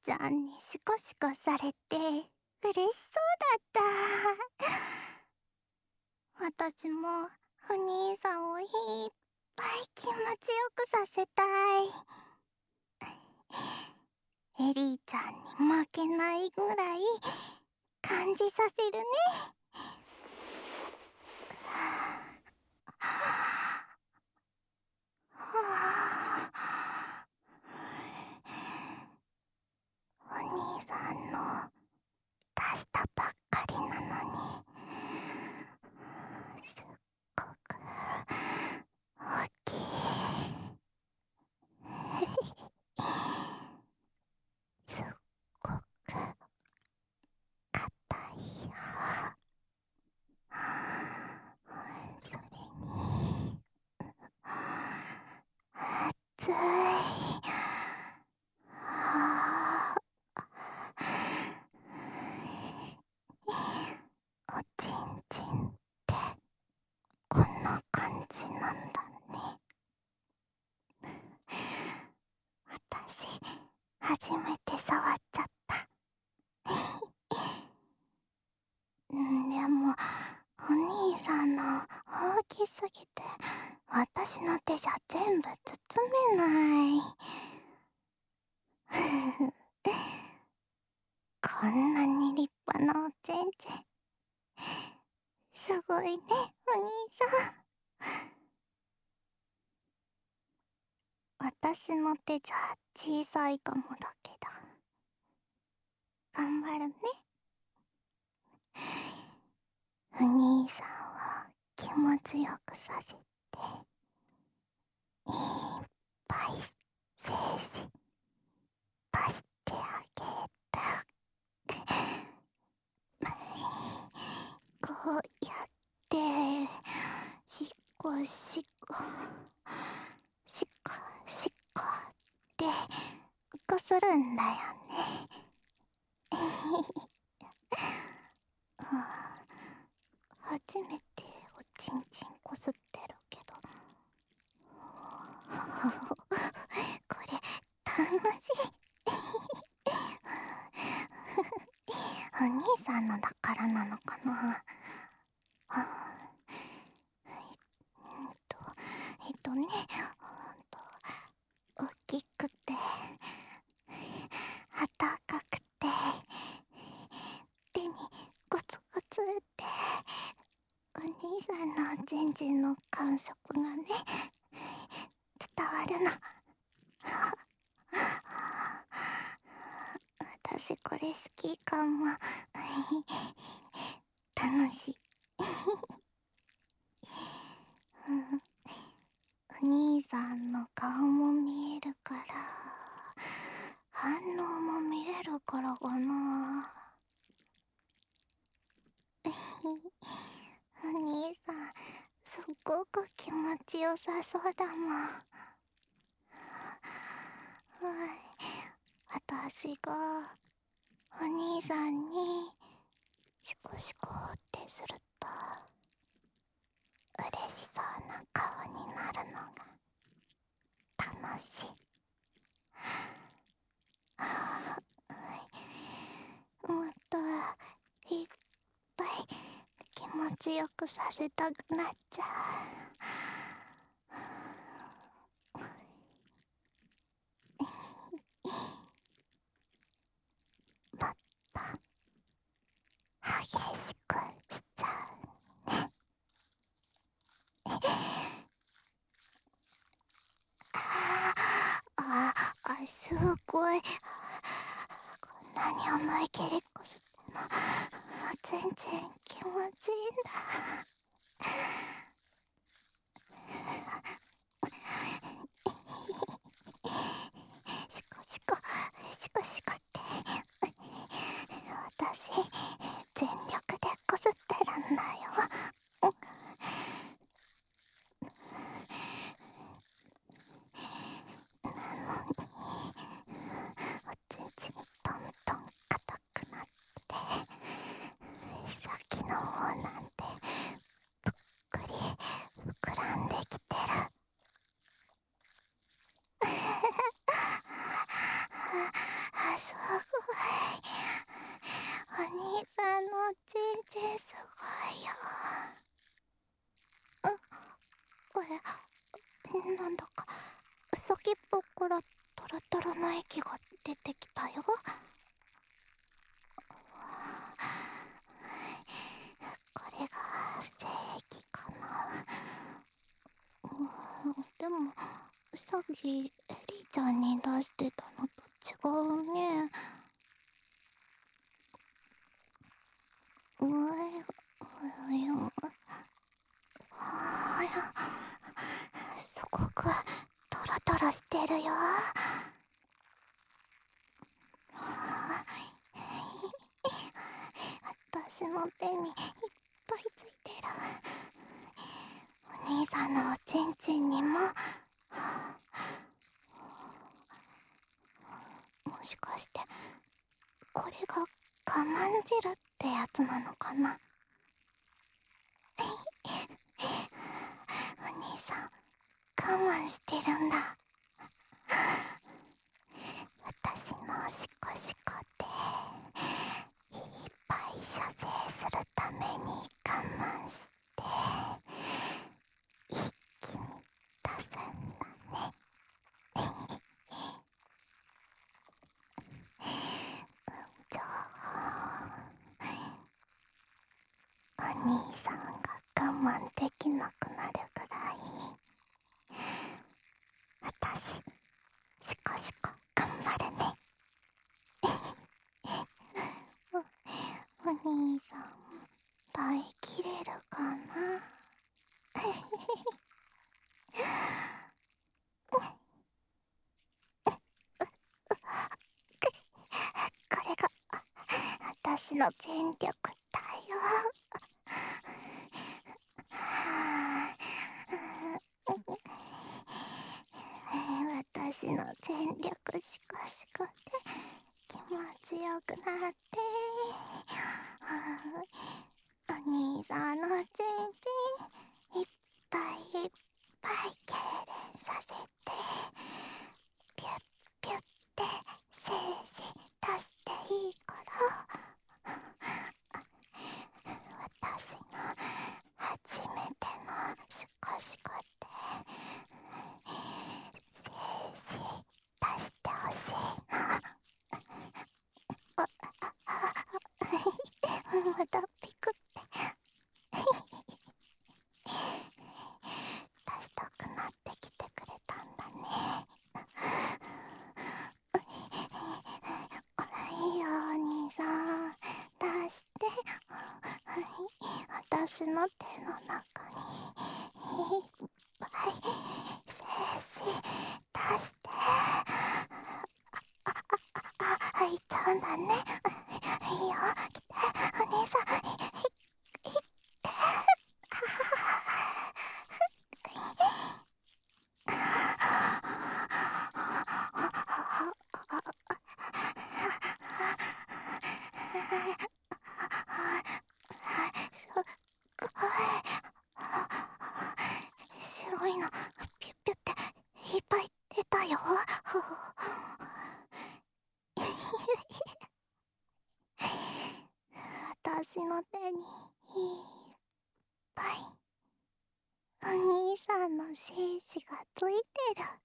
ちゃんにシコシコされて嬉しそうだった。私もお兄さんをいっぱい気持ちよくさせたい。エリーちゃんに負けないぐらい感じさせるね。お兄さんの出したばっかりなのにすっごく大きいすっごく硬いよ。それに熱い。おちんちんってこんな感じなんだね。私初めて触っちゃった。でもお兄さんの大きすぎて私の手じゃ全部包めない。こんなに立派なおちんちんすごいね、お兄さん。私の手じゃ小さいかもだけど頑張るね。お兄さんを気持ちよくさせていっぱい精子出してあげる。こうやってしこしこしこしこってこするんだよね。初めておちんちんこすってるけどこれ楽しい。お兄さんのだからなのかな。ね、大きくて暖かくて手にゴツゴツってお兄さんのチンチンの感触がね伝わるの。私これ好きかも。楽しい。お兄さんの顔も見えるから反応も見れるからかな。お兄さんすっごく気持ちよさそうだもん。私がお兄さんにシコシコってすると嬉しそうな顔になるのが楽しい。もっといっぱい気持ちよくさせたくなっちゃう。もっと激しくしちゃうね。すごい。こんなに思い切りこすっても全然気持ちいいんだ。シコシコシコシコって私全力でこすってるんだよ。なのにおちんちんどんどん硬くな先っぽからトロトロの液が出てきたよ。これが正義かな。でもさっきエリちゃんに出してたのと違うね。あや、すごくトロトロしてるよ。私の手にいっぱいついてる。お兄さんのおちんちんにも。もしかしてこれが我慢汁ってやつなのかな。お兄さん我慢してるんだ。私のシコシコでいっぱい射精するために我慢して一気に出すんだね。じゃあお兄さんが我慢できなくなるぐらい私シコシコ頑張るね。お兄さん耐えきれるかな。これが私の全力だよ。私の全力シコシコで気持ちよくなって、お兄さんのちんちんいっぱいいっぱい痙攣させて、ピュッピュッて精子出していいから。私の初めてのシコシコで精子出してほしいな。まだピクって出したくなってきてくれたんだね。いいよお兄さん出して。私の手の中にいっぱい精子出して。開いちゃうんだね。いいよ来てお兄さん。いってすっごい白いのピュッピュッていっぱい出たよ。私の手にいっぱいお兄さんの精子がついてる。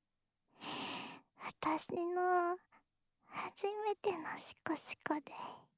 私の初めてのシコシコで